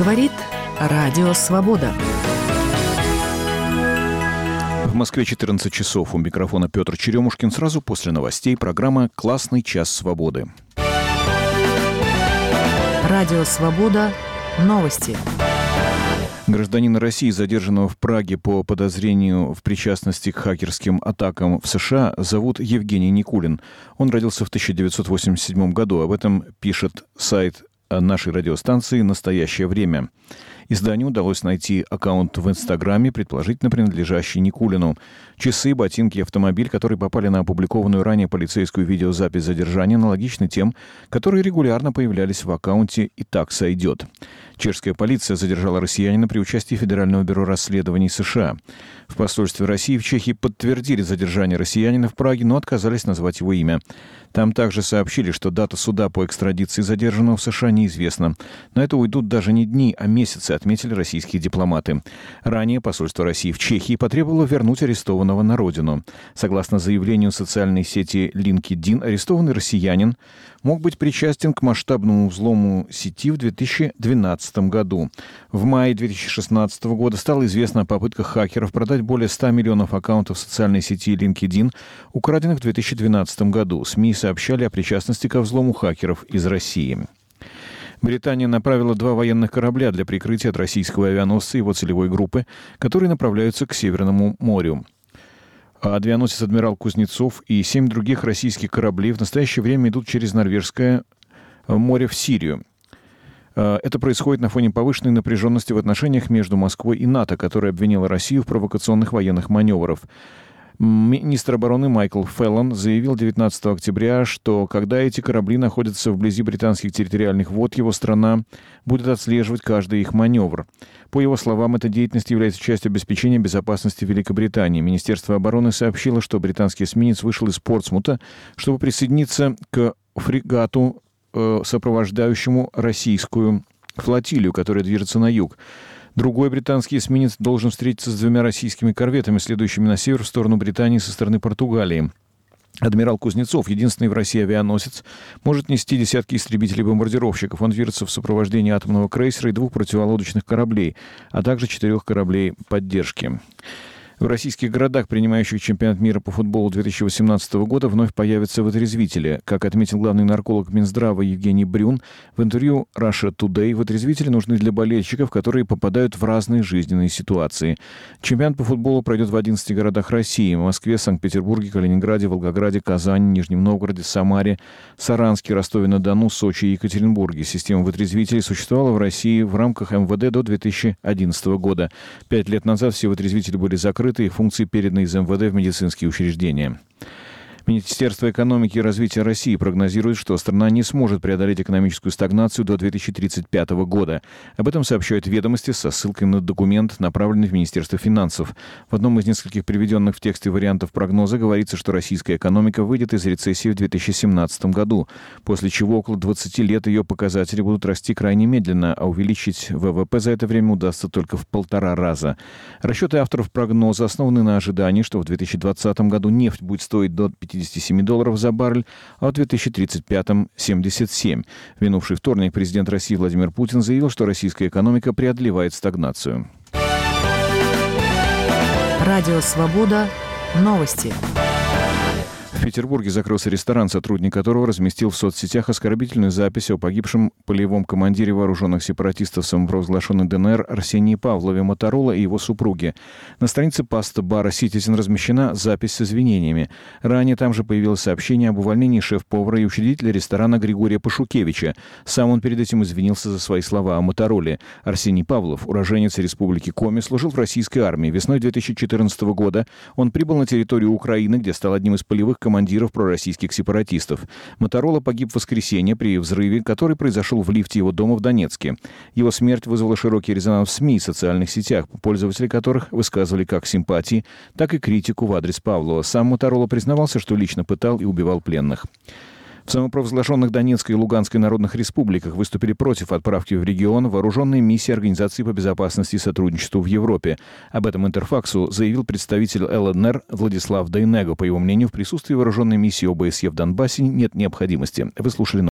Говорит Радио Свобода. В Москве 14 часов. У микрофона Петр Черемушкин. Сразу после новостей программа «Классный час свободы». Радио Свобода. Новости. Гражданина России, задержанного в Праге по подозрению в причастности к хакерским атакам в США, зовут Евгений Никулин. Он родился в 1987 году. Об этом пишет сайт нашей радиостанции «Настоящее время». Изданию удалось найти аккаунт в Инстаграме, предположительно принадлежащий Никулину. Часы, ботинки и автомобиль, которые попали на опубликованную ранее полицейскую видеозапись задержания, аналогичны тем, которые регулярно появлялись в аккаунте «И так сойдет». Чешская полиция задержала россиянина при участии Федерального бюро расследований США. В посольстве России в Чехии подтвердили задержание россиянина в Праге, но отказались назвать его имя. Там также сообщили, что дата суда по экстрадиции задержанного в США неизвестна. На это уйдут даже не дни, а месяцы, отметили российские дипломаты. Ранее посольство России в Чехии потребовало вернуть арестованного на родину. Согласно заявлению социальной сети LinkedIn, арестованный россиянин мог быть причастен к масштабному взлому сети в 2012 году. В мае 2016 года стало известно о попытках хакеров продать более 100 миллионов аккаунтов социальной сети LinkedIn, украденных в 2012 году. СМИ сообщали о причастности ко взлому хакеров из России. Британия направила 2 военных корабля для прикрытия от российского авианосца и его целевой группы, которые направляются к Северному морю. Авианосец «Адмирал Кузнецов» и 7 других российских кораблей в настоящее время идут через Норвежское море в Сирию. Это происходит на фоне повышенной напряженности в отношениях между Москвой и НАТО, которая обвинила Россию в провокационных военных маневрах. Министр обороны Майкл Феллон заявил 19 октября, что когда эти корабли находятся вблизи британских территориальных вод, его страна будет отслеживать каждый их маневр. По его словам, эта деятельность является частью обеспечения безопасности Великобритании. Министерство обороны сообщило, что британский эсминец вышел из Портсмута, чтобы присоединиться к фрегату, сопровождающему российскую флотилию, которая движется на юг. Другой британский эсминец должен встретиться с 2 российскими корветами, следующими на север в сторону Британии со стороны Португалии. «Адмирал Кузнецов», единственный в России авианосец, может нести десятки истребителей-бомбардировщиков. Он движется в сопровождении атомного крейсера и 2 противолодочных кораблей, а также 4 кораблей поддержки. В российских городах, принимающих чемпионат мира по футболу 2018 года, вновь появятся вытрезвители. Как отметил главный нарколог Минздрава Евгений Брюн в интервью Russia Today, вытрезвители нужны для болельщиков, которые попадают в разные жизненные ситуации. Чемпионат по футболу пройдет в 11 городах России: Москве, Санкт-Петербурге, Калининграде, Волгограде, Казани, Нижнем Новгороде, Самаре, Саранске, Ростове-на-Дону, Сочи и Екатеринбурге. Система вытрезвителей существовала в России в рамках МВД до 2011 года. 5 лет назад все вытрезвители были закрыты, и функции переданы из МВД в медицинские учреждения. Министерство экономики и развития России прогнозирует, что страна не сможет преодолеть экономическую стагнацию до 2035 года. Об этом сообщают «Ведомости» со ссылкой на документ, направленный в Министерство финансов. В одном из нескольких приведенных в тексте вариантов прогноза говорится, что российская экономика выйдет из рецессии в 2017 году, после чего около 20 лет ее показатели будут расти крайне медленно, а увеличить ВВП за это время удастся только в 1,5 раза. Расчеты авторов прогноза основаны на ожидании, что в 2020 году нефть будет стоить до $57 за баррель, а в 2035-м – 77. В минувший вторник президент России Владимир Путин заявил, что российская экономика преодолевает стагнацию. Радио Свобода. Новости. В Петербурге закрылся ресторан, сотрудник которого разместил в соцсетях оскорбительную запись о погибшем полевом командире вооруженных сепаратистов самопровозглашенной ДНР Арсении Павлове Моторола и его супруге. На странице паста-бара «Ситизен» размещена запись с извинениями. Ранее там же появилось сообщение об увольнении шеф-повара и учредителя ресторана Григория Пашукевича. Сам он перед этим извинился за свои слова о Мотороле. Арсений Павлов, уроженец Республики Коми, служил в российской армии. Весной 2014 года он прибыл на территорию Украины, где стал одним из полевых командиров пророссийских сепаратистов. Моторола погиб в воскресенье при взрыве, который произошел в лифте его дома в Донецке. Его смерть вызвала широкий резонанс в СМИ и социальных сетях, пользователи которых высказывали как симпатии, так и критику в адрес Павлова. Сам Моторола признавался, что лично пытал и убивал пленных. В самопровозглашенных Донецкой и Луганской народных республиках выступили против отправки в регион вооруженной миссии Организации по безопасности и сотрудничеству в Европе. Об этом Интерфаксу заявил представитель ЛНР Владислав Дейнего. По его мнению, в присутствии вооруженной миссии ОБСЕ в Донбассе нет необходимости. Вы слушали